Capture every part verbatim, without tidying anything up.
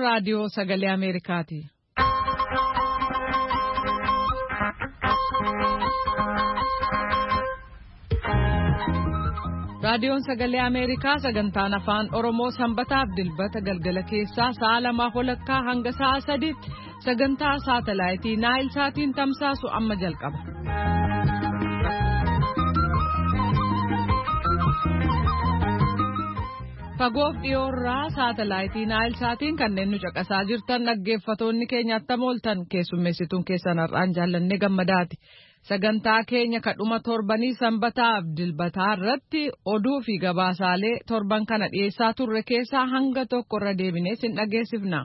raadiyoo sagalee Ameerikaati. Raadiyoon sagalee Ameerikaa sagantaan afaan Oromoo sanbataaf dilbata galgala keessaa sa'a lamaaf walakkaa hanga sa'a sadiitti sagantaa saatalaayitii Naayil Saatiin tamsaasu amma jalqaba. Fagoof dhiyoorraa saatalaayitii Naayil Saatiin kanneen nu caqasaa jirtan dhaggeeffatoonni keenya attam ooltan keessummeessituun keessan har'aan jaallannee gammadaati. Sagantaa keenya kadhuma torbanii sanbataaf dilbataa irratti oduu fi gabaasaalee torban kana dhiyeessaa turre keessaa hanga tokko irra deebinee sin dhageessifna.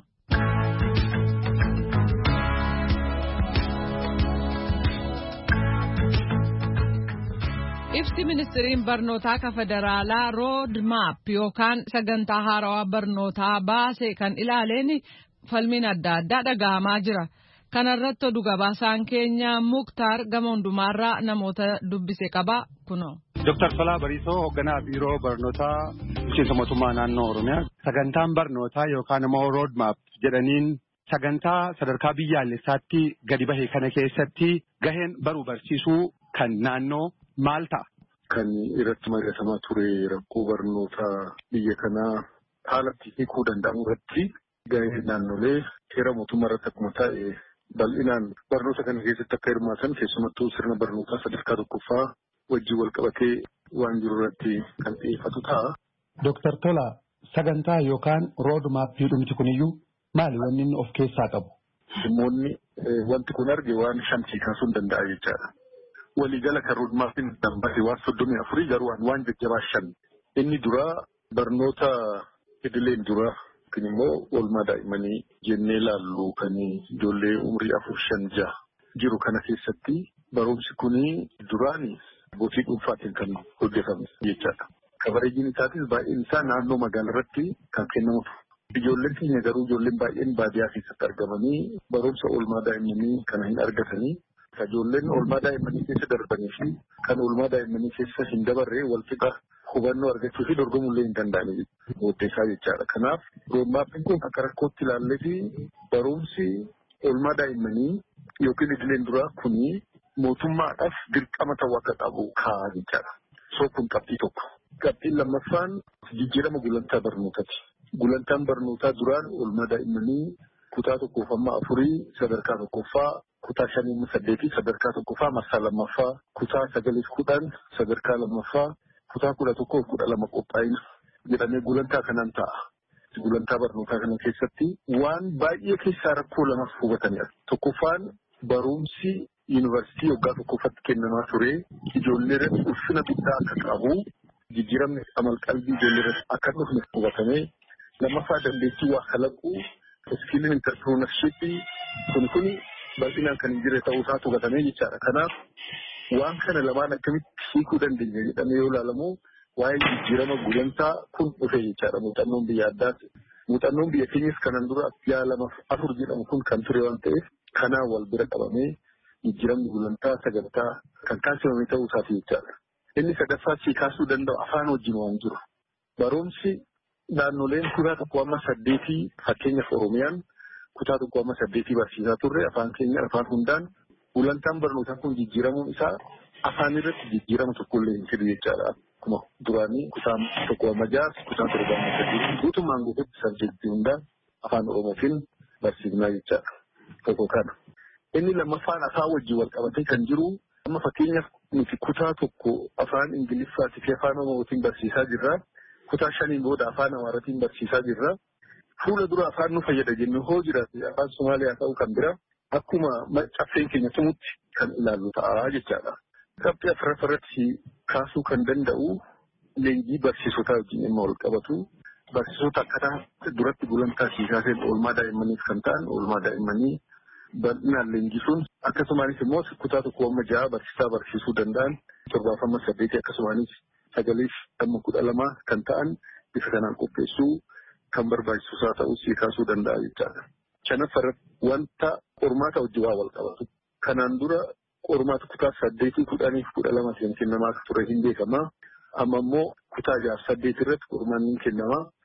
Ibsi ministiriin barnootaa ka federaalaa rood maap yookaan sagantaa haarawaa barnootaa baase kan ilaaleen falmiin adda addaa dhaga'amaa jira. Kanarratti oduu gabaasaan keenya Muktaar gama hundumaarraa namoota dubbise qaba kunoo. Doktar Falaa Bariisoo hoogganaa biiroo barnootaa bulchiinsa mootummaa naannoo Oromiyaa. Sagantaan barnootaa yookaan immoo rood maap jedhaniin sagantaa sadarkaa biyyaalessaatti gadi bahe kana keessatti gaheen baruu barsiisuu kan naannoo maal ta'a? Kan irratti mari'atamaa ture rakkoo barnootaa biyya kanaa haalatti hiikuu danda'amu irratti gaheen naannolee seera mootummaa irratti akkuma ta'e bal'inaan barnoota kana keessatti akka hirmaatan keessumattuu sirna barnootaa sadarkaa tokkoffaa wajjin wal qabatee waan jiru irratti kan xiyyeeffatu ta'a. Dooktar Tolaa, sagantaa yookaan rood maappii dhumti kuniyyuu maali wanni inni of keessaa qabu? Dhimmoonni wanti kun arge waan shantii kaasuu hin danda'a jechaadha. Waliigala kan rood maappiin dambate waan soddomii afurii garuu waan jajjabaa shan. Inni dura barnoota idileen dura. Kun immoo oolmaa daa'immanii jennee ilaallu kan ijoollee umrii afur shan jaha jiru kana keessatti barumsi kun duraan abbootii dhuunfaatiin kan hojjetame jechaadha. Kabareejiin isaatis baay'een isaa naannoo magaalaa irratti kan kennamuudha. Ijoolleen keenya garuu ijoolleen baay'een baadiyyaa keessatti argamanii barumsa oolmaa daa'immanii kana hin argatanii. Ijoolleen oolmaa daa'immanii keessa darbanii fi kan oolmaa daa'immanii keessa hin dabarree wal qixa hubannoo argachuu fi dorgomullee hin danda'anii murteessaa jechaadha. Kanaaf rood maappiin kun akka rakkootti ilaallee fi barumsi oolmaa daa'immanii yookiin idileen duraa kuni mootummaadhaaf dirqama ta'uu akka qabu kaa'aa jechaadha. So kun qabxii tokko. Qabxiin lammaffaan jijjiirama gulantaa barnootaati. Gulantaan barnootaa duraan oolmaa daa'immanii kutaa tokkoof amma afurii sadarkaa tokkoffaa kutaa shanii saddeetii sadarkaa tokkoffaa marsaa lammaffaa kutaa sagaliif kudhan sadarkaa lammaffaa kutaa kudha tokkoof kudha lama qophaa'ina jedhamee gulantaa kanaan ta'a. Gulantaa barnootaa kana keessatti waan baay'ee keessaa rakkoo lamaaf hubataniidha. Tokkoffaan barumsi yuunivarsiitii waggaa tokkoffatti kennamaa ture ijoollee irratti ulfina guddaa akka qabu jijjiiramni amal qalbii ijoollee irratti akka dhufne hubatamee lammaffaa dandeettii waa kalaquu iskiiliin intarpiroonarshiippii kun kun bal'inaan kan hin jirre ta'uu isaatu hubatamee jechaadha. Kanaaf waan kana lamaan akkamitti hiikuu dandeenya jedhamee yoo ilaalamu waa'ee jijjiirama gulantaa kun dhufe jechaadha. Muuxannoon biyya addaati. Muuxannoon biyya keenyas kanan dura yaa lama afur jedhamu kun kan ture waan ta'eef kanaan wal bira qabamee jijjiiramni gulantaa sagantaa kan taasifame ta'uu isaati jechaadha. Inni sadaffaa sii kaasuu danda'u afaan wajjin waan jiru. Barumsi naannoleen kutaa tokko amma saddeetii fakkeenyaaf Oromiyaan kutaa tokko amma saddeetii barsiisaa turre afaan keenya afaan hundaan gulantaan barnootaa kun jijjiiramuun isaa afaan irratti jijjiirama tokkollee hin fidu jechaadha. Akkuma duraanii kutaa tokko amma jaha kutaa torba amma saddeetii guutummaan guututti sabjektii hundaan afaan Oromootiin barsiifnaa jechaadha. Tokko kana. Inni lammaffaan afaan wajjin wal qabatee kan jiru amma fakkeenyaaf nuti kutaa tokko afaan Ingiliffaatii fi afaan Oromootiin barsiisaa jirra. Kutaa shaniin booda afaan Amaaraatiin barsiisaa jirra. Fuula dura afaan nu fayyada jennu hoo jiraate afaan Somaaliyaa ta'uu kan bira akkuma caffeen keenya tumutti kan ilaallu ta'a jechaadha. Qabxii afuraffaratti kaasuu kan danda'u leenjii barsiisotaa wajjin dhimma wal qabatu. Barsiisota akkaataa duratti gulantaa siikaaseen oolmaa daa'immaniif kan ta'an oolmaa daa'immanii bal'inaan leenjisuun akkasumaanis immoo kutaa tokko amma ja'a barsiisaa barsiisuu danda'an torbaaf amma saddeetii akkasumaanis sagaliif amma kudha lama kan ta'an bifa kanaan qopheessuu kan barbaachisaa ta'uu siikaasuu danda'a jechaadha. Shanaffarratti wanta qormaata wajjin waa wal qabatu. Kanaan dura qormaata kutaa saddeetii kudhaniif kudha lama kennamaa ture hin beekamaa. Amma immoo kutaa jaaf saddeet irratti qormaanni kennamaa.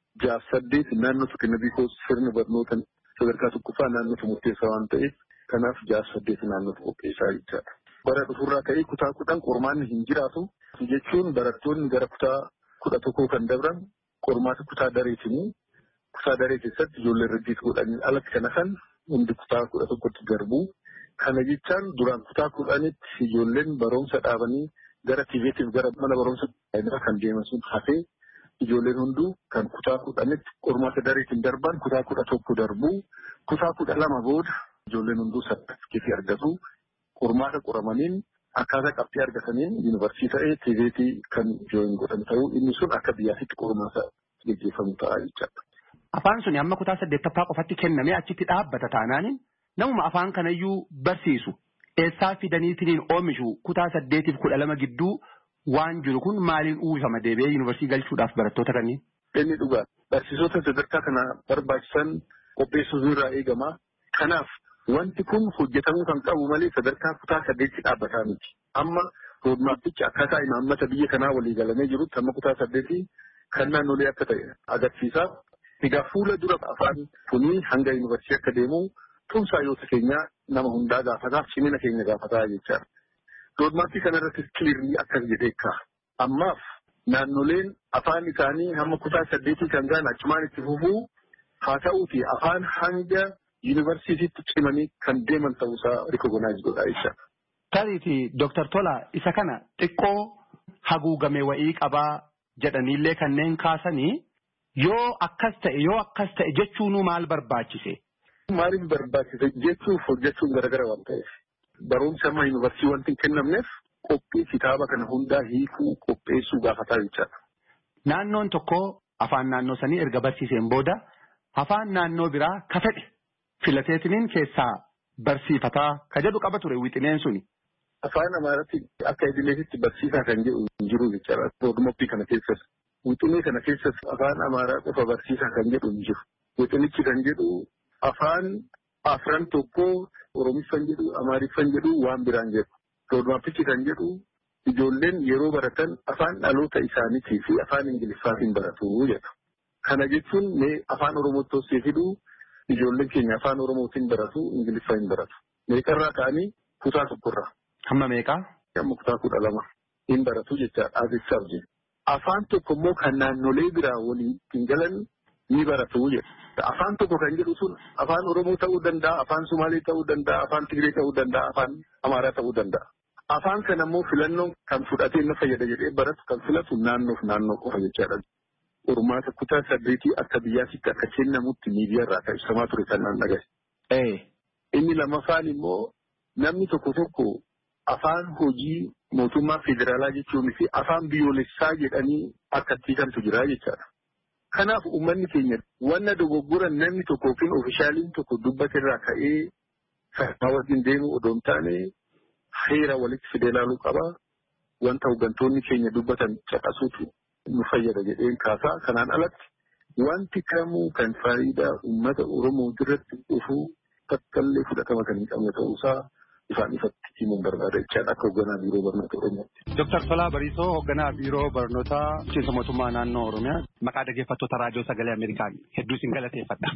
jaaf saddeet naannoo tokko bikoos sirni barnoota sadarkaa tokkoffaa naannoo murteessaa waan ta'eef kanaaf jaaf saddeet naannoo qopheessaa jechaadha. Bara dhufurraa ka'ee kutaa kudhan qormaanni hin jiraatu jechuun barattoonni gara kutaa kudha tokkoo kan dabran qormaata kutaa dareetinii kutaa daree keessatti ijoollee irratti godhanii alatti kana kan hundi kutaa kudha tokkotti darbuu. Kana jechaan duraan kutaa kudhanitti ijoolleen barumsa dhaabanii gara tiiveetiif gara mana barumsa kan deeman sun hafee ijoolleen hunduu kan kutaa kudhanitti qormaata dareetiin darban kutaa kudha tokko darbuu kutaa kudha lama booda ijoolleen hunduu sartifikeetii argatu qormaata qoramaniin akkaataa qabxii argataniin yuunivarsiitii ta'ee tiiveetii kan jooyin godhan ta'uu inni sun akka biyyaatti qormaata gaggeeffamu ta'a jechaadha. Afaan suni amma kutaa saddeettaffaa qofatti kennamee achitti dhaabbata taanaaniin namuma afaan kanayyuu barsiisu eessaa fidaniitiin oomishu kutaa saddeetiif kudha lama gidduu waan jiru kun maaliin uwwifama deebi'ee yuunivarsiitii galchuudhaaf barattoota kanneen. Inni dhugaa barsiisota sadarkaa kana barbaachisan qopheessuutu irraa eegama. Kanaaf wanti kun hojjetamuu kan qabu malee sadarkaa kutaa saddeetti dhaabbataa miti. Amma roodmaappichi akkaataa imaammata biyya kanaa walii galamee jirutti amma kutaa saddeetii kan naannolee akka ta'e agarsiisa. Egaa fuula dura afaan kunii hanga yuunivarsiitii akka deemu tumsaa yoo keenya nama hundaa gaafataa cimina keenya gaafataa jechaadha. Roodmaappii kanarratti kiliirrii akkas jedhee kaa. Ammaaf naannoleen afaan isaanii hamma kutaa saddeetii kan ga'an achumaan itti fufuu haa ta'uuti afaan hanga yuunivarsiitiitti cimanii kan deeman ta'uusaa rikogonaayiz godhaa jechaadha. Tariifi Dooktar Tola isa kana xiqqoo haguugame wa'ii qabaa jedhaniillee kanneen kaasanii yoo akkas ta'e yoo akkas ta'e jechuunuu maal barbaachise? Maaliif barbaachise jechuuf hojjechuun garagara waan ta'eef barumsa amma yuunivarsiitii wanti hin kennamneef qophii kitaaba kana hundaa hiikuu qopheessuu gaafataa jechaadha. Naannoon tokko afaan naannoo sanii erga barsiiseen booda afaan naannoo biraa ka fedhe filateetiniin keessaa barsiifataa ka jedhu qaba ture wixineen suni. Afaan Amaaratti akka idileetitti barsiisaa kan jedhu hin jiru jechaadha. Roodmaappii kana keessas wixinee kana keessas afaan Amaaraa qofa barsiisaa kan jedhu hin jiru. Wixinichi kan jedhu afaan afran tokko Oromiffan jedhu Amaariffan jedhu waan biraan jedhu. Roodmaappichi kan jedhu ijoolleen yeroo baratan afaan dhaloota isaaniitii fi afaan Ingiliffaatiin baratu jedha. Kana jechuun mee afaan Oromootti osoo fiduu ijoolleen keenya afaan Oromootiin baratu Ingiliffaa hin baratu. Meeqarraa ka'anii kutaa tokkorraa. Hamma meeqaa? Hamma kutaa kudha lama hin baratu jechaadha asichaaf jedhu. Afaan tokko immoo kan naannolee biraa waliin ittiin galan ni baratu jedha. Afaan tokko kan jedhu sun afaan Oromoo ta'uu danda'a, afaan Sumaalee ta'uu danda'a, afaan Tigree ta'uu danda'a, afaan Amaaraa ta'uu danda'a. Afaan kana immoo filannoon kan fudhatee na fayyada jedhee baratu kan filatu naannoof naannoo qofa jechaadha. Qormaata kutaa saddeetii akka biyyaatti akka kennamutti miidiyaarraa kan ibsamaa ture kan naan dhagaye. Inni lammaffaan immoo namni tokko tokko afaan hojii mootummaa federaalaa jechuun fi afaan biyyoolessaa jedhanii akka tiikantu jira jechaadha. Kanaaf uummanni keenya wanna dogoggoran namni tokko yookiin oofishaaliin tokko dubbaterraa ka'ee sadarkaa wajjin deemu odoo hin taane heera walitti fidee ilaaluu qaba. Wanta hooggantoonni keenya dubbatan caqasuutu nu fayyada jedheen kaasaa. Kanaan alatti wanti kamuu kan faayidaa uummata Oromoo irratti dhufu takkaallee fudhatama kan hin qabne ta'uusaa ifaan ifatti himuun barbaada jechaadha akka hoogganaa biiroo barnoota Oromootti. Dooktar Tolaa Bariisoo hoogganaa biiroo barnoota bulchiinsa mootummaa naannoo Oromiyaa maqaa dhaggeeffattoota raadiyoo sagalee Ameerikaan hedduu isin galateeffadha.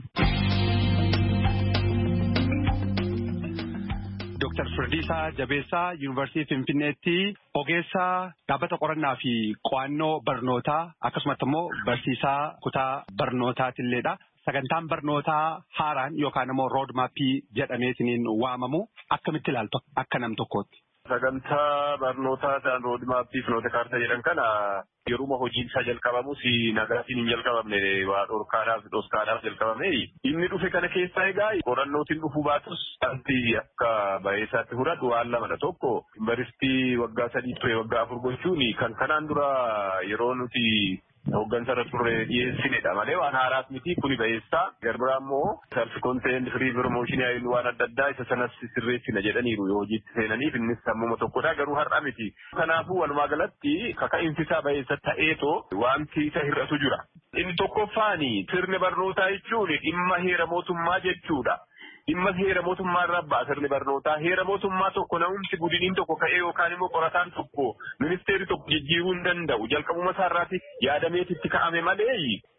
Dooktar Firdiisaa Jabeessaa Yuunivarsiitii Finfinneetti ogeessaa dhaabbata qorannaa fi qo'annoo barnootaa akkasumas immoo barsiisaa kutaa barnootaatilleedha. Sagantaan barnootaa haaraan yookaan immoo roodmaappii jedhameetiin waamamu akkamitti ilaaltu akka nam tokkootti? Sagantaa barnootaa ta'an roodmaappii fi noota kaartaa jedhan kana yeruma hojiin isaa jalqabamus nagaatiin hin jalqabamne waa dhorkaadhaaf dhoskaadhaaf jalqabame. Inni dhufe kana keessaa egaa qorannootiin dhufuu baatus wanti akka baay'isaatti fudhadhu waan lamadha. Tokko yuunivarsiitii waggaa sadii ture waggaa afur gochuun kan kanaan dura yeroo nuti hooggansarra turre dhiyeessinedha malee waan haaraas miti kuni baay'isaa. Garbiraa immoo self contained free promotion yaa'iin waan adda addaa isa sanas sirreessina jedhaniiru yoo hojiitti seenaniif innis sammuma tokkodha garuu har'a miti. Kanaafuu walumaa galatti kaka'insisaa baay'isa ta'eetoo wanti isa hir'atu jira. Inni tokkoffaani sirni barnootaa jechuun dhimma heera mootummaa jechuudha. Dhimma heera mootummaa irraa ba'a sirni barnootaa. Heera mootummaa tokko na'umsi gudiniin tokko ka'ee yookaan immoo qorataan tokko ministeerri tokko jijjiiruu hin danda'u. Jalqabuma isaarraati yaadameetitti ka'ame malee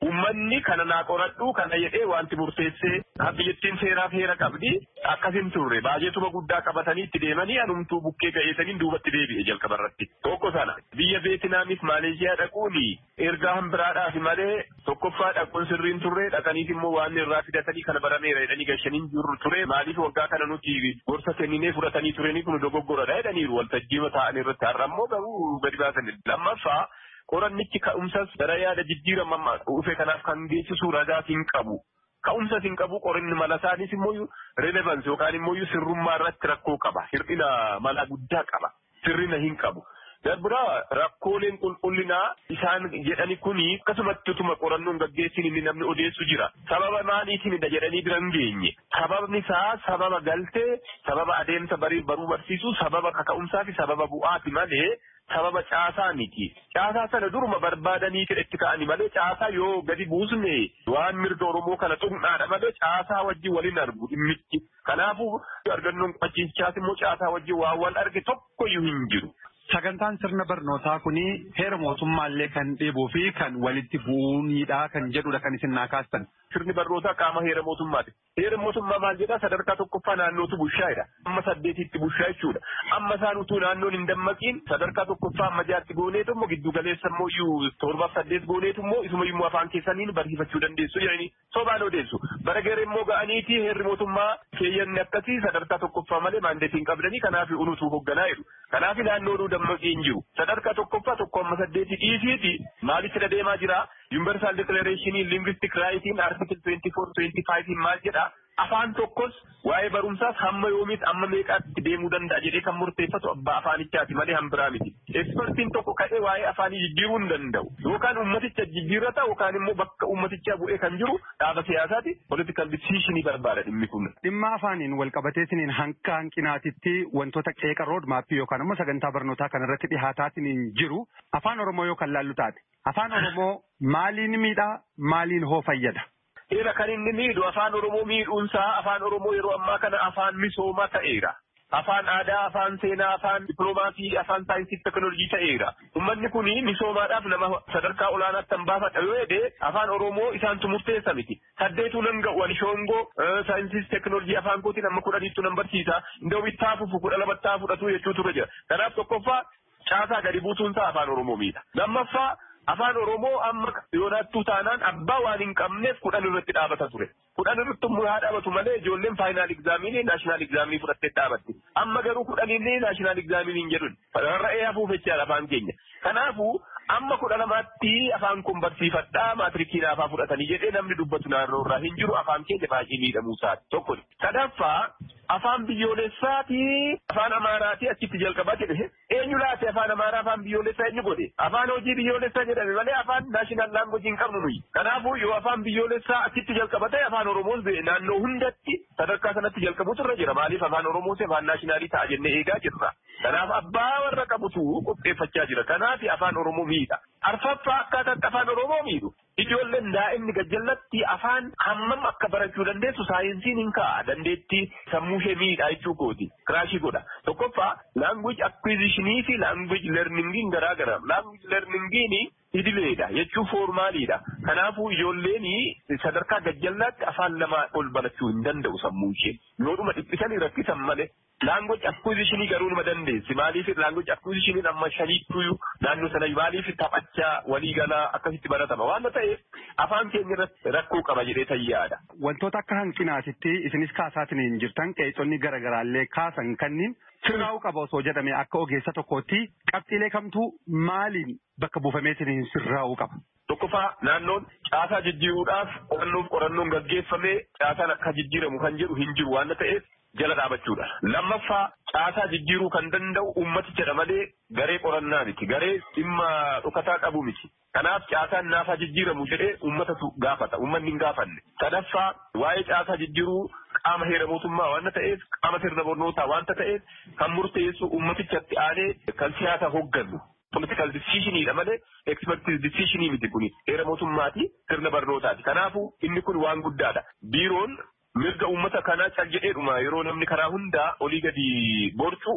Uummanni kana naa qoradhu kana jedhee wanti murteessee biyyattiin seeraa fi heera qabdi akkasin turre baajetuma guddaa qabatanii itti deemanii anumtuu bukkee ga'eetanii duubatti deebi'e jalqaba irratti. Tokko sana biyya Veetinaamis Maaleeshiyaa dhaquun ergaa hambiraadhaaf malee tokkoffaa dhaquun sirriin turre dhaqaniif immoo waan irraa fidatanii kana barameera jedhanii gashaniin jirru ture maaliif waggaa kana nuti gorsa kenninee fudhatanii turanii kun dogoggoradha jedhaniiru waltajjiima ta'an irratti har'a immoo garuu gadi baasan. Lammaffaa qorannichi ka'umsas gara yaada jijjiirama dhufe kanaaf kan geessisu ragaas hin qabu. Ka'umsas hin qabu qoranni mala isaanis immoo relevansi yookaan immoo sirrummaa irratti rakkoo qaba. Hir'ina mala guddaa qaba. Sirrina hin qabu. Darbira rakkooleen qulqullinaa isaan jedhani kuni akkasumatti utuma qorannoon gaggeessin inni namni odeessu jira. Sababa maaliitiinidha jedhanii bira hin geenye. Sababni isaa sababa galtee, sababa adeemsa baruu barsiisuu, sababa kaka'umsaa fi sababa bu'aati malee sababa caasaa miti. Caasaa sana duruma barbaadanii itti ka'anii malee caasaa yoo gadi buusne waan mirga Oromoo kana xumnaadha malee caasaa wajjin waliin argu dhimmichi. Kanaafuu argannoon qachiichaas immoo caasaa wajjin waan wal arge tokkoyyuu hin jiru. Sagantaan sirna barnootaa kuni heera mootummaallee kan dheebuu fi kan walitti bu'uunidha kan jedhudha kan isin naa kaastan. Sirni barnootaa qaama heera mootummaati. Heera mootummaa maal jedhaa sadarkaa tokkoffaa naannootu bushaayedha. Amma saddeetitti bushaa jechuudha. Amma isaan utuu naannoon hin dammaqiin sadarkaa tokkoffaa amma jaatti gooneetu immoo giddu galeessa immoo iyyuu torbaaf saddeet gooneetu immoo isuma immoo afaan keessaniin barsiifachuu dandeessu jedhanii sobaan odeessu. Bara garee immoo ga'aniiti heerri mootummaa keeyyanni akkasii sadarkaa tokkoffaa malee maandeetiin qabdanii kanaaf unutuu hoogganaa jedhu. Kanaaf naannoon dammaqiin jiru. Sadarkaa tokkoffaa tokko amma saddeeti dhiisiiti maalitti deemaa jira? Universal Declaration in Linguistic Rights in Article twenty-four twenty-five in maal jedha? Afaan tokkos waa'ee barumsaas hamma yoomiitti amma meeqaatti deemuu danda'a jedhee kan murteeffatu abbaa afaanichaati malee hambiraa miti. Ekspertiin tokko ka'ee waa'ee afaanii jijjiiruu hin danda'u. Yookaan ummaticha jijjiirrata yookaan immoo bakka ummatichaa bu'ee kan jiru dhaaba siyaasaati political decision barbaada dhimmi kun. Dhimma afaaniin wal qabateetiniin hanqa hanqinaatitti wantoota qeeqa rood maappii yookaan immoo sagantaa barnootaa kanarratti dhihaataatiniin jiru afaan Oromoo yoo kan laallu taate. Afaan Oromoo maaliin miidhaa maaliin hoo fayyada? Eera kan inni miidhu afaan Oromoo miidhuunsaa afaan Oromoo yeroo ammaa kana afaan misoomaa ta'eera. Afaan aadaa, afaan seenaa, afaan dippiloomaasii, afaan saayinsii teekinooloojii ta'eera. Uummanni kun misoomaadhaaf nama sadarkaa olaanaatti kan baafadha yoo jedhee afaan Oromoo isaantu murteessa miti. Saddeetuu nan ga'u ani shoongoo saayinsii teekinooloojii afaan kootiin amma kudhaniittu nan barsiisa. Indoo bittaa fufu kudha lamattaa fudhatu jechuu ture jira. Kanaaf tokkoffaa caasaa gadi buusuunsaa afaan Oromoo miidha. Lammaffaa afaan Oromoo amma yoonaattuu taanaan abbaa waan hin qabneef kudhan irratti dhaabata ture. Kudhan irratti immoo haa dhaabatu malee ijoolleen faayinaal egzaaminii naashinaal egzaaminii fudhattee dhaabatti. Amma garuu kudhaniinni naashinaal egzaaminii hin jedhun. Rarra'ee hafuuf jechaadha afaan keenya. Kanaafuu amma kudha lamaatti afaan kun barsiifadhaa maatirikii naafaa fudhatanii jedhee namni dubbatu naannoo irraa hin jiru afaan keenya baay'ee miidhamuu isaati. Tokko sadaffaa afaan biyyoolessaati afaan Amaaraati achitti jalqabaa jedhe eenyu laate afaan Amaaraa afaan biyyoolessaa eenyu godhe afaan hojii biyyoolessaa jedhame malee afaan naashinaal laangoojii hin qabnu nuyi. Kanaafuu yoo afaan biyyoolessaa achitti jalqabate afaan Oromoos naannoo hundatti sadarkaa sanatti jalqabutu irra jira maaliif afaan Oromoos afaan naashinaalii ta'a jennee eegaa jirra. Kanaaf abbaa warra qabutu qopheeffachaa jira. Kanaaf afaan Oromoo miidha. Arfaffaa akkaataa afaan Oromoo miidhu. Ijoolleen daa'imni gajjallatti afaan hammam akka barachuu dandeessu saayinsiin hin ka'a dandeettii sammuu ishee miidhaa jechuu kooti kiraashii godha. Tokkoffaa language acquisitionii fi language learningiin garaa gara. Language learningiin idileedha jechuun foormaaliidha. Kanaafuu ijoolleen sadarkaa gajjallaatti afaan lama ol barachuu hin danda'u sammuu ishee. Yoodhuma dhiphisanii rakkisan malee. Language acquisitionii garuu nima dandeessi. Maaliif language acquisitioniin amma shaniitu naannoo sana maaliif taphachaa waliigalaa akkasitti baratama waan ta'eef afaan keenya irratti rakkoo qaba jedhee tayyaadha. Wantoota akka hanqinaatitti isinis kaasaatiin jirtan qeexonni garaagaraallee kaasan kanniin sirraa'uu qaba osoo jedhame akka ogeessa tokkootti qabxiilee kamtuu maaliin bakka buufameetiin sirraa'uu qaba? Tokkoffaa naannoon caasaa jijjiiruudhaaf qorannoof qorannoon gaggeeffamee caasaan akka jijjiiramu kan jedhu hin jiru waan ta'eef jala dhaabachuudha. Lammaffaa caasaa jijjiiruu kan danda'u ummatichadha malee garee qorannaa miti. Garee dhimma dhukataa qabu miti. Kanaaf caasaan naafaa jijjiiramu jedhee ummatatu gaafata. Ummanni hin gaafanne. Sadaffaa waa'ee caasaa jijjiiruu qaama heera mootummaa waan ta'eef qaama sirna barnootaa waan ta'eef kan murteessu ummatichatti aanee kan siyaasa hooggannu. Political decisionidha malee expertise decisionii miti kuni heera mootummaati sirna barnootaati. Kanaafuu inni kun waan guddaadha. Biiroon mirga uummata kanaa cal jedheedhuma yeroo namni karaa hundaa olii gadi borcu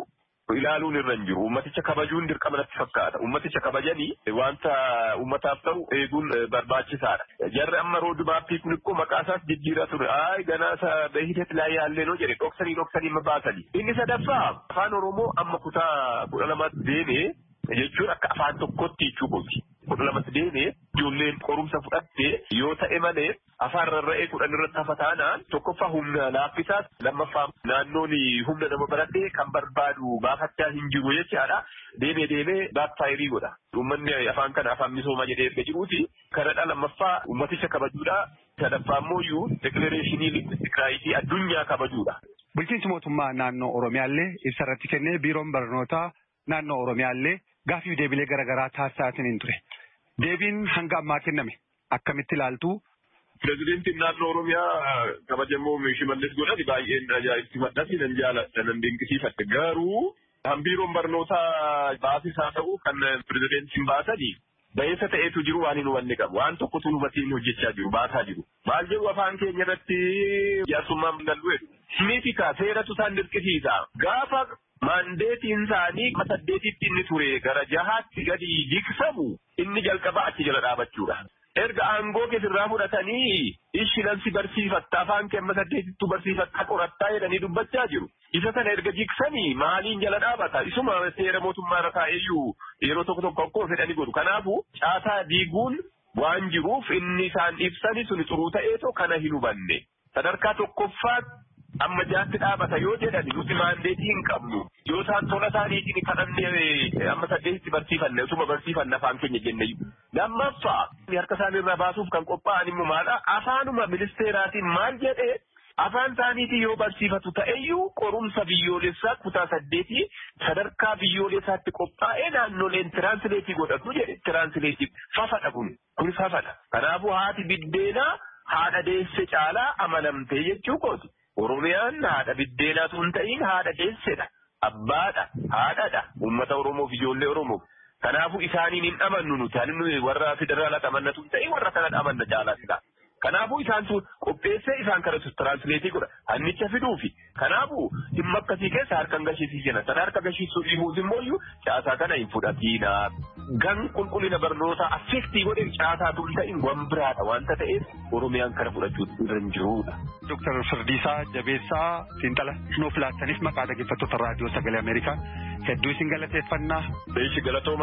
ilaaluun irra hin jiru. Ummaticha kabajuun dirqama natti fakkaata. Ummaticha kabajanii wanta ummataaf ta'u eeguun barbaachisaadha. Jarri amma roodmaappii kun immoo maqaa isaas jijjiiraa ture. Ay ganaasa beehitet laa yaallee noo jedhe dhoksanii dhoksanii ma baasanii. Inni sadaffaa afaan Oromoo amma kutaa kudha lamatti deemee jechuun akka afaan tokkotti jechuu kooti. Kudha lamatti deemee ijoolleen qorumsa fudhattee yoo ta'e malee afaan rarra'ee kudhan irratti hafa taanaan tokkoffaa humna laaffisaas lammaffaa naannoon humna nama baratee kan barbaadu baafachaa hin jiru jechaadha. Deemee deemee baakfaayirii godha. Uummanni afaan kana afaan misoomaa jedhee erga jiruuti. Kanadha lammaffaa ummaticha kabajuudha. Sadaffaa immoo iyyuu dekilareeshinii Tigraayitii addunyaa kabajuudha. Bulchiinsi mootummaa naannoo Oromiyaallee ibsa irratti kennee biiroon barnootaa naannoo Oromiyaallee gaafii deebilee garaagaraa taasisaatiin ture. Deebiin hanga ammaa kenname akkamitti ilaaltu? Pireezidentiin naannoo Oromiyaa kabajamoo Shimallis godhani baay'een ajaa'ibsiifadhasi nan jaaladha nan dinqisiifadha. Garuu biiroon barnootaa baasisaa ta'u kan pireezidentiin baasanii bayeessa ta'eetu jiru waan hin hubanne qabu. Waan tokkotu hubatiin hojjechaa jiru baasaa jiru. Maal jedhu afaan keenya irratti jaarsummaan nan du'e. Miitika seeratu isaan dirqisiisa. Gaafa maandeetiin isaanii saddeetitti inni ture gara jahaatti gadi jigsamu inni jalqaba achi jala dhaabachuudha. Erga aangoo keessirraa fudhatanii ishilansi barsiifatta afaan kee amma saddeetittu barsiifatta qorattaa jedhanii dubbachaa jiru. Isa sana erga jigsanii maaliin jala dhaabata? Isuma seera mootummaa irra taa'eyyuu yeroo tokko tokko akkoo fedhanii godhu. Kanaafuu caasaa diiguun waan jiruuf inni isaan ibsani suni xuruu ta'eetoo kana hin hubanne. Sadarkaa tokkoffaatti amma jaatti dhaabata yoo jedhani nuti maandeetii hin qabnu. Yoo isaan tola isaaniitiin kadhannee amma saddeetitti barsiifanne utuma barsiifanne afaan keenya jenne. Lammaffaa harka isaanii irraa baasuuf kan qophaa'an immoo maadha? Afaanuma ministeeraatiin maal jedhee afaan isaaniitiin yoo barsiifatu ta'eyyuu qorumsa biyyoolessaa kutaa saddeetii sadarkaa biyyoolessaatti qophaa'ee naannoleen tiraansileetii godhatu jedhe. Tiraansileetii fafadha kun. Kun fafadha. Kanaafuu haati biddeenaa haadha deesse caalaa amanamtee jechuu kooti. Oromiyaan haadha biddeenaa tun ta'in haadha deessedha. Abbaadha. Haadhadha. Uummata Oromoof ijoollee Oromoof. Kanaafuu isaaniin hin amannu nuti. Ani warra federaalaa amannatu hin ta'in warra kana amanna caalaasidha. Kanaafuu isaan sun qopheessee isaan kana tiraansileetii godha. Hannicha fiduufi. Kanaafuu dhimma akkasii keessa harkaan gashiisii jenna. Sana harka gashiisuu dhiibuus immoo iyyuu caasaa kana hin fudhatiina. Gan qulqullina barnootaa affeektii godheen caasaa tun ta'in waan biraadha wanta ta'eef Oromiyaan kana fudhachuu irra hin jirudha. Dooktar Firdiisaa Jabeessaa Xiinxala nuuf laattaniif maqaa dhaggeeffattoota raadiyoo sagalee Ameerikaa hedduu isin galateeffannaa. Beeshi galatooma.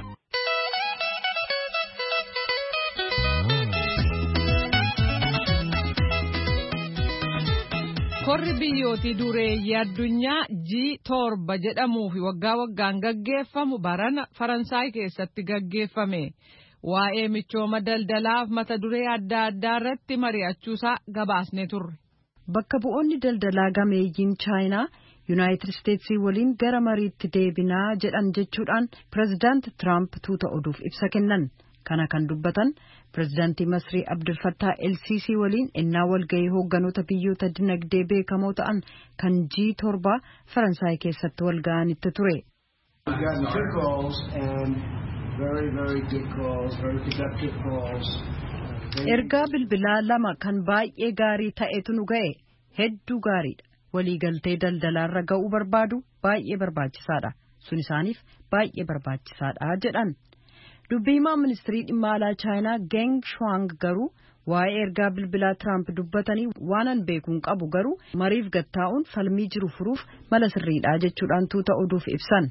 Korri biyyootii dureeyyii addunyaa G torba jedhamuu fi waggaa waggaan gaggeeffamu barana Faransaay keessatti gaggeeffame. Waa'ee michooma daldalaaf mata duree adda addaa irratti mari'achuusaa gabaasne turre. Bakka bu'oonni daldalaa gameeyyiin Chaayinaa Yuunaayitid Isteetsii waliin gara mariitti deebinaa jedhan jechuudhaan Pireezidaanti Tiraamp tuuta oduuf ibsa kennan. Kana kan dubbatan Pireezidaantii Masrii Abdul Fattah El-Sisii waliin innaa walgahii hoogganoota biyyoota dinagdee beekamoo ta'an kan G torba Faransaay keessatti walgahanitti ture. Ergaa bilbilaa lama kan baay'ee gaarii ta'etu nu ga'e hedduu gaariidha. Waliigaltee daldalaarra ga'uu barbaadu baay'ee barbaachisaadha. Sun isaaniif baay'ee barbaachisaadha jedhan. Dubbii himaa ministirii dhimma alaa Chaayinaa Geng Shuang garuu waa'ee ergaa bilbilaa Tiraamp dubbatanii waanan beekuun qabu garuu mariif gattaa'uun falmii jiru furuuf mala sirriidha jechuudhaan tuuta oduuf ibsan.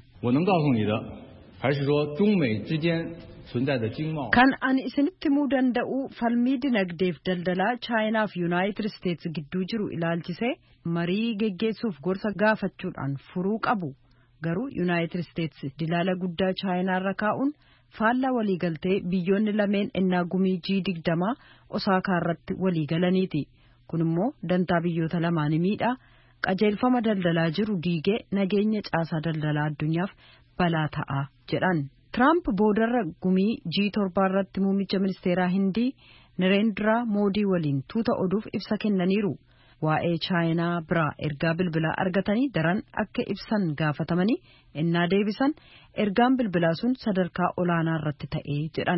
Kan ani isinitti himuu danda'u falmii dinagdeef daldalaa Chaayinaa fi Yuunaayitid Isteets gidduu jiru ilaalchisee marii geggeessuuf gorsa gaafachuudhaan furuu qabu. Garuu Yuunaayitid Isteets dilaala guddaa Chaayinaarra kaa'uun faallaa waliigaltee biyyoonni lameen ennaa gumii G digdamaa Osaakaa irratti waliigalaniiti. Kun immoo dantaa biyyoota lamaanii miidhaa qajeelfama daldalaa jiru diigee nageenya caasaa daldalaa addunyaaf balaa ta'a jedhan. Tiraamp boodarra gumii G torba irratti muummicha ministeeraa Hindii Nareendraa Moodii waliin tuuta oduuf ibsa kennaniiru. waa'ee chaayinaa biraa ergaa bilbilaa argatanii daran akka ibsan gaafatamanii innaa deebisan ergaan bilbilaa sun sadarkaa olaanaa irratti ta'ee jedhan.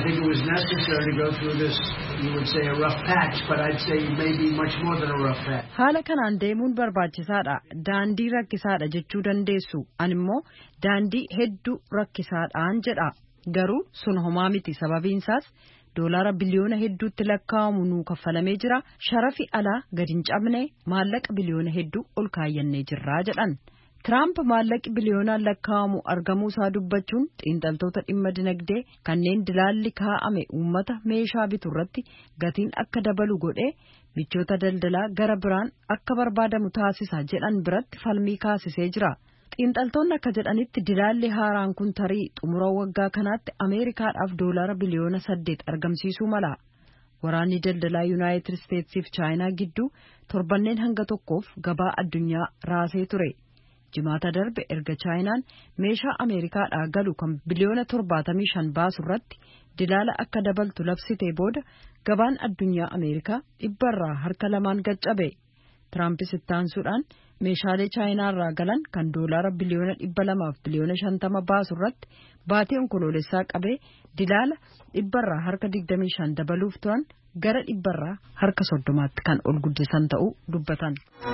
Haala kanaan deemuun barbaachisaadha. Daandii rakkisaadha jechuu dandeessu. Ani immoo daandii hedduu rakkisaadhaan jedha. Garuu sun homaa miti sababiinsaas doolaara biliyoona hedduutti lakkaa'amu nuu kaffalamee jira. Sharafi alaa gadi hin cabne maallaqa biliyoona hedduu ol kaayyannee jirraa jedhan. Tiraamp maallaqi biliyoonaan lakkaa'amu argamuu isaa dubbachuun xiinxaltoota dhimma dinagdee kanneen dilaalli kaa'ame uummata meeshaa bitu irratti gatiin akka dabalu godhee michoota daldalaa gara biraan akka barbaadamu taasisa jedhan biratti falmii kaasisee jira. Xiinxaltoonni akka jedhanitti dilaalli haaraan kun tarii xumura waggaa kanaatti Ameerikaadhaaf doolaara biliyoona saddeet argamsiisuu mala. Waraanni daldalaa Yuunaayitid Isteetsiif Chaayinaa gidduu torbanneen hanga tokkoof gabaa addunyaa raasee ture. Jimaata darbe erga Chaayinaan meeshaa Ameerikaadhaa galu kan biliyoona torbaatamii shan baasu irratti dilaala akka dabaltu labsitee booda gabaan addunyaa Ameerikaa dhibbarraa harka lamaan gaccabe. Tiraampis ittaansuudhaan meeshaalee Chaayinaarraa galan kan doolaara biliyoona dhibba lamaaf biliyoona shantama baasu irratti baatii onkoloolessaa qabee dilaala dhibbarraa harka digdamii shan dabaluuf turan gara dhibbarraa harka soddomaatti kan ol guddisan ta'uu dubbatan.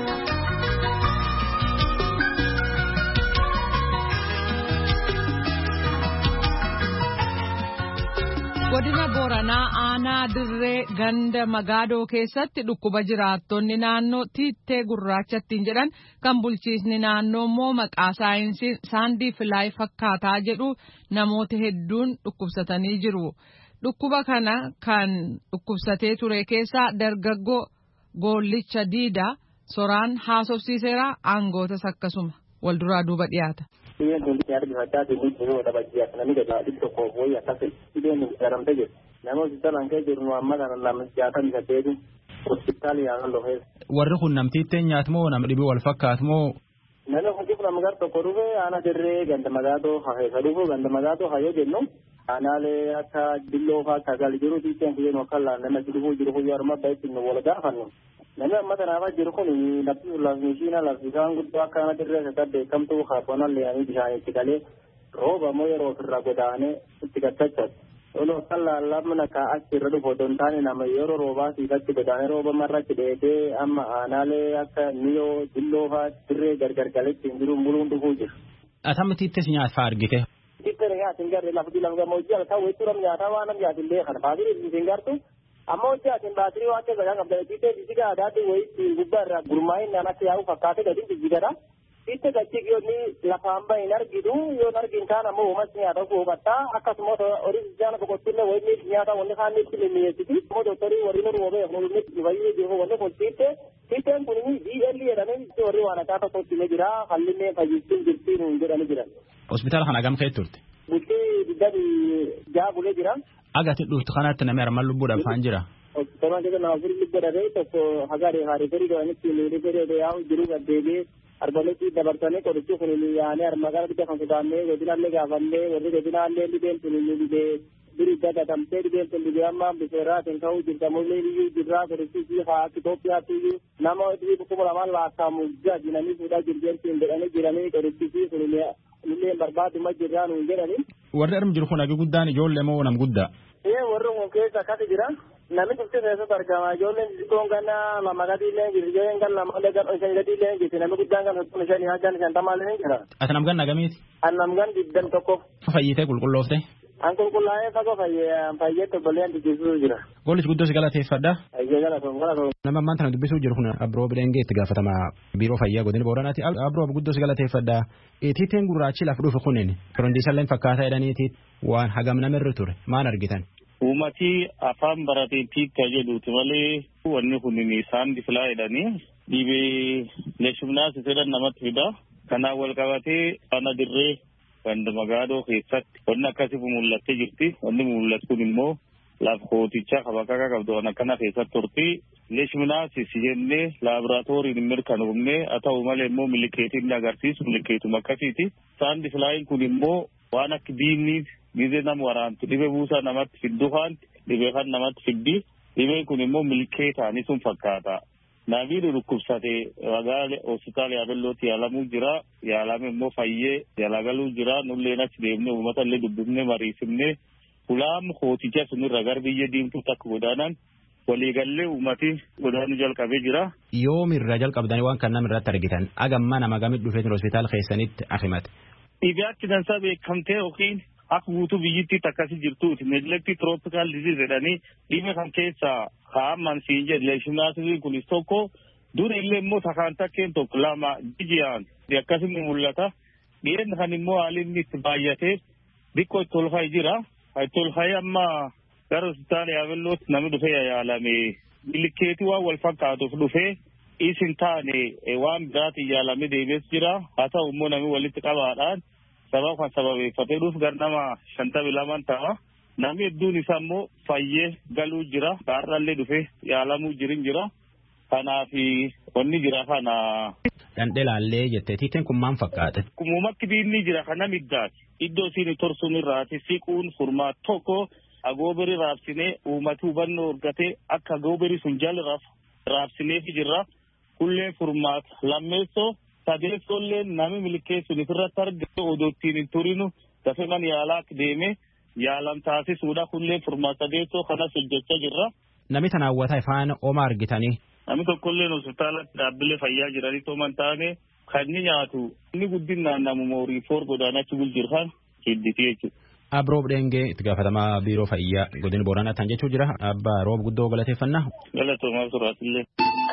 Godina Booranaa aanaa dirree ganda Magaadoo keessatti dhukkuba jiraattonni naannoo tiittee gurraachattiin jedhan kan bulchiisni naannoo immoo maqaa saayinsiin saandii filaay fakkaataa jedhu namoota hedduun dhukkubsatanii jiru. Dhukkuba kana kan dhukkubsatee ture keessaa dargaggoo Goollicha Diidaa Soraan haasofsiiseera aangootas akkasuma wal duraa duuba dhiyaata. Iya kun nyari bihata di ni no da bajiya kana ni da dikko ko boy akase ide ni garam tege namo sitan ke jirnu amma kana lam jata ni gadedu hospital ya lo he warri kun namtiitte nyaatmoo nam dhibi wal fakkaatmoo nano hojii kun amagar to korube ana dirre ganda magato ha he sadugo ganda magato ha yo jenno anale aka dillo fa kagal jiru titen ke no kala nama jiru jiru yar ma baitin no wala ga fanno nama mata na ba jiru ko ni nabi la mishina la bigan guddo aka na dirre ka de kamtu ha bonal le ani bijane tikale roba moyo ro firra godane tikatachat ono kala lamna ka akira do bodon tani na mayoro roba tikatti godane roba marra kidede amma anale aka niyo dillo fa dirre gargar gale tindiru mulun du hujir atamti tes nyaat fa argite itere ya tingar la fudila ga mojja ta weturam nyaata wanam ya dille khana baadiri tingartu amma hojja tin baadiri wa ke zaga ngabda tite disiga adati wei gubbar gurmai nana ke au fakate gadi digara itte gachi gyoni la pamba inargidu yo nargin kana mo mas nyaata ko batta akasmo original ko tinne wei ni nyaata wonni khani tinne ni yeti mo do tori wori no robe mo ni wei je ho wonni ko tite tite kunni di eli erane tori wana ta to tinne jira halline fajitin jirti no ngirane jira hospital kana gam kay turte buti didari jaabule jira agati dhuftu kanaatti namni armal lubbuudhaan faan jira hospital kana na furi libbada dai to hagare hari furi do ani tili libbada de yaw jiru gadde arbaleti dabartane ko ruchu kunni yaane armagar de kan sudanne wedinalle gavanne wodi wedinalle liben tunni libe biri daga damte liben tunni amma bisera ten kau jirta molle li jirra ko ruchu si ha ethiopia tu nama di ko mala la kamu jadi nani sudah jirjen tin de ani jirani ko ruchu si kunni illee barbaadu ma jiraan jedhani warri arm jiru kun agi guddaan ijoollee moo nam guddaa ee warri kun keessa akkasi jira namni dhufte keessatti argama ijoolleen xixiqqoon ganna lama gadiillee jirti ijoolleen gan lama gan shan gadiillee jirti namni guddaan gan soddoma shanii haggan shantamaallee jira ati nam gan nagamiiti an nam gan digdam tokko fayyitee qulqulloofte an qulqullaa'ee fagoo fayyee tobboleen dubbisuu jira gollis guddoo si galateeffadha ayyee galatoom galatoom nama ammaan tana dubbisuu jiru kun abroo bileengee itti gaafatama biiroo fayyaa godina booranaati abroo guddoo si galateeffadha tiiteen gurraachi laf dhufu kunin firondiisalleen fakkaataa jedhaniiti waan hagam namirra ture maan argitan uumati afaan baratee tiitta jedhuuti malee wanni kunin isaan difilaa jedhanii dhibee leeshumnaas jedhan namatti fida kanaan wal qabatee ana dirree ganda Magaadoo keessatti wanni akkasii mul'attee jirti wanni mul'atu kun immoo laaf kooticha kabakaka qabdu waan akkana keessatti turti leeshminaasi si jennee laaboraatooriin mirkanoomne haa ta'u malee immoo milikeetiin agarsiisu milikeetuma akkasiiti saandi filaayin kun immoo waan akka diinni gizee nama waraantu dhibee buusaa namatti fiddu faanti dhibee kan namatti fiddi dhibeen kun immoo milikeetaanii sun fakkaata Namni dhukkubsate magaalaa hospitaala Yaabellootti yaalamuu jira. Yaalame immoo fayyee yaalagaluu jira. Nulleen achi deemnee uummata illee dubbifnee mariisifnee ulaam hooticha sunirra gara biyya diimtuu takka godaanan waliigallee uummati godaanuu jalqabee jira. Yoomirra jalqabdanii waan kan namirratti argitan agamma nama gamit dhufeetin hospitaala keessanitti akimate. Dhiibbaa dansaa beekamtee yookiin akka guutuu biyyittii akkasii jirtuuti neglektii tirooppikaal diziiz jedhanii dhibee kan keessaa kaa'aman siin jedhe leeshinaasiin kunis tokko duri illee immoo takaan takkeen tokko lama jijiyaan akkasii mul'ata. Dhiyeenya kan immoo haalli inni itti baay'atee xiqqoo itti olfaa jira. Itti olfaa amma gara hospitaala Yaabellootti namni dhufee yaalame bilikeetii waan wal fakkaatuuf dhufee isin taane waan biraatiin yaalame deebi'es jira. Haa ta'u immoo namni walitti qabaadhaan sababa kan sababeeffatee dhuuf gara nama shantamii lamaan ta'a. Namni hedduun isaa immoo fayyee galuu jira. Gaarraallee dhufee yaalamuu jirin jira. Kanaaf wanni jira kana. Dhandhelaallee jettee tiiteen kun maal fakkaata? Kumumatti biinni jira kana middaati. Iddoo isiin torsuun irraati siquun furmaata tokko agooberii raabsinee uummata hubannoo argatee akka agooberii sun jala raabsineef jirra. Kulleen furmaata lammeessoo sadeessollee namni milkeessuun irratti argate odoottiin hin turinu dafee man yaalaa deeme yaalam taasisuudha. Kulleen furmaata sadeessoo kanas hojjechaa jirra. Namni tan hawwataa ifaan oma argitanii. Namni tokkollee hospitaalatti dhaabbilee fayyaa jiranii tooman taane kan inni nyaatu inni guddinaan namuma horii foor godaanachi bulchirhan hidditi jechuudha. Abroob Dheengee itti gaafatamaa biiroo fayyaa godina Booranaa tan jechuu jira. Abbaa roob guddoo galateeffannaa. Galatoomaa suraatillee.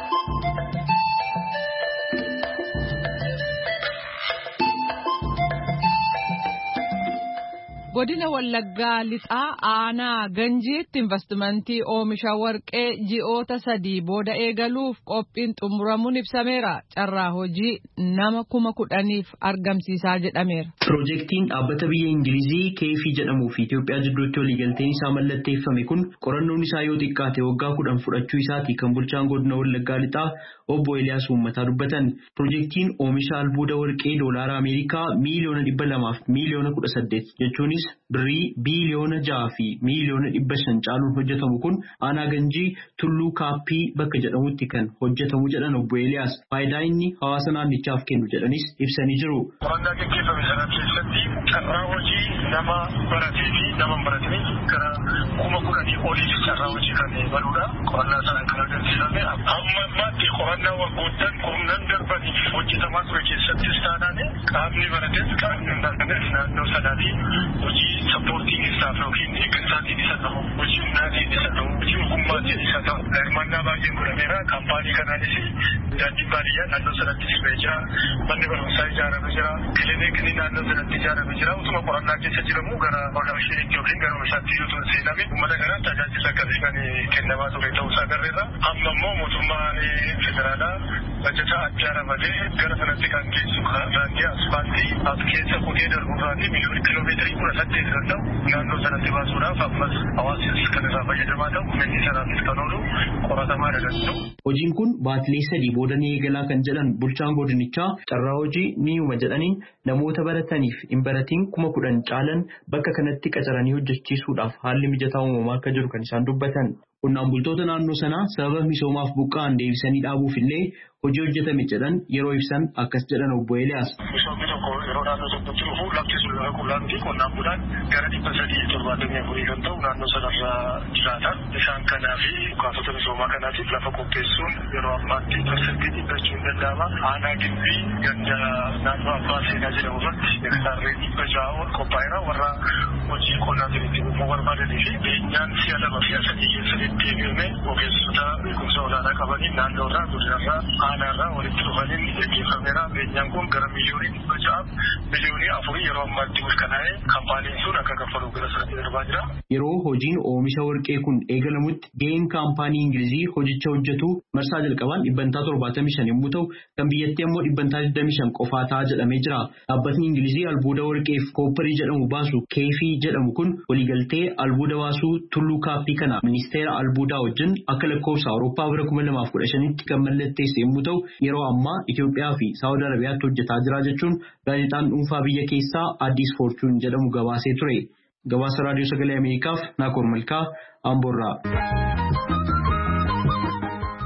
Godina Wallaggaa lixaa aanaa Ganjiitti investimentii oomisha warqee ji'oota sadii booda eegaluuf qophiin xumuramuun ibsameera. Carraa hojii nama kuma kudhaniif argamsiisaa jedhameera. Piroojeektiin dhaabbata biyya Ingilizii keefii jedhamuu fi Itoophiyaa jidduutti waliigalteen isaa mallatteeffame kun qorannoon isaa yoo xiqqaate waggaa kudhan fudhachuu isaati kan bulchaan godina Wallaggaa lixaa obbo Eliyaas Uummataa dubbatan. Piroojeektiin oomisha albuuda warqee doolaara Ameerikaa miiliyoona dhibba lamaaf miiliyoona kudha saddeet jechuunis birrii biiliyoona jaha fi miiliyoona dhibba shan caaluun hojjetamu kun aanaa Ganjii tulluu kaappii bakka jedhamutti kan hojjetamu jedhan obbo Eliyaas faayidaa inni hawaasa naannichaaf kennu jedhanis ibsanii jiru. Qorannaa gaggeeffame sana keessatti carraa hojii nama baratee fi nama hin baratanii gara kuma kudhanii oliif carraa hojii kan banuudha. Qorannaa sana kan agarsiifame amma ammaatti qorannaa waggoottan kurnan darbaniif hojjetamaa ture keessattis taanaan qaamni barates qaamni hin barates naannoo sanaatii hojii sappoortiin isaaf yookiin eeggannaatiin isa ta'u hojii humnaatiin isa ta'u hojii ogummaatiin isa ta'u hirmaannaa baay'een godhameera. Kaampaanii kanaanis daandii baadiyyaa naannoo sanatti sirree jira. Manni barumsaa ijaarame jira. Kilinikni naannoo sanatti ijaarame jira. Utuma qorannaa keessa jiramu gara oomishiniitti yookiin gara oomishaatti yoo ta'u seename uummata kanaan tajaajila akkasii kan kennamaa ture ta'uusaa agarreerra. Amma immoo mootummaan federaalaa bajata addaa ramadee gara sanatti kan geessu daandii asfaaltii as keessa qotee darbuurraatii miliyoona kiloomeetirii kudha saddeet kan ta'u naannoo sanatti baasuudhaaf ammas hawaasni kan irraa fayyadamaa ta'u humni sanaafis kan oolu qoratamaa dagantu. Hojiin kun baatilee sadii booda ni eegalaa kan jedhan bulchaan godinichaa carraa hojii ni uuma jedhaniin namoota barataniif hin baratiin kuma kudhan caalan bakka kanatti qacaranii hojjechiisuudhaaf haalli mijataa uumamaa akka jiru kan isaan dubbatan. Qonnaan bultoota naannoo sanaa sababa misoomaaf buqqa'an deebisanii dhaabuuf illee hojii hojjetame jedhan yeroo ibsan akkas jedhan obbo Eliyaas. Misoomni tokko yeroo naannoo tokkotti dhufu lafti sun lafa qullaan fi qonnaan bulaan gara dhibba sadii torbaatamii afurii kan ta'u naannoo sanarra jiraata. Isaan kanaa fi bukaatota misoomaa kanaatiif lafa qopheessuun yeroo ammaatti parsantii dhibbachuu hin danda'ama. Aanaa Gimbii ganda naannoo abbaa seenaa jedhamu irratti hektaarree dhibba ja'a ol qophaa'eera. Warra hojii qonnaatiin itti fufuu barbaadanii fi beenyaan si'a lama fi sadii keessatti deebi'ame ogeessota beekumsa olaanaa qabaniin naannoo irraa godinarraa aanaarraa walitti dhufaniin gaggeeffameera. Beenyaan kun gara miliyoonii dhibba ja'aaf miliyoonii afurii yeroo ammaatti mirkanaa'ee kaampaaniin sun akka kaffalu gara sanatti darbaa jira. Yeroo hojiin oomisha warqee kun eegalamutti ga'een kaampaanii Ingilizii hojicha hojjetu marsaa jalqabaan dhibbantaa torbaatamii shan yommuu ta'u kan biyyattii immoo dhibbantaa digdamii shan qofaa ta'a jedhamee jira. Dhaabbatni Ingilizii albuuda warqeef koopparii jedhamu baasu keefii jedhamu kun waliigaltee albuuda baasuu tulluu kaappii kana ministeera albuudaa wajjin akka lakkoofsa Awurooppaa bara kuma lamaaf kudha shanitti kan mallatteesse yommuu ta'u yeroo ammaa Itoophiyaa fi Saawud Arabiyaatti hojjetaa jira jechuun gaazexaan dhuunfaa biyya keessaa Addis Forchuun jedhamu gabaasee ture. Gabaasa raadiyoo sagalee Ameerikaaf Naakoor Malkaa Amboorraa.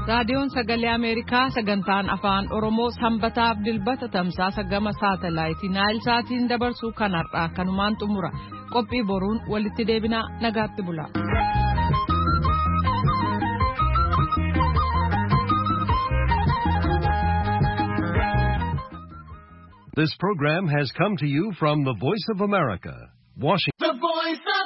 Raadiyoon Sagalee Ameerikaa sagantaan afaan Oromoo sanbataaf dilbata tamsaasa gama saatalaayitii Naayil Saatiin dabarsuu kanarraa kanumaan xumura. Qophii boruun walitti deebinaa nagaatti bula. This program has come to you from the Voice of America, Washington.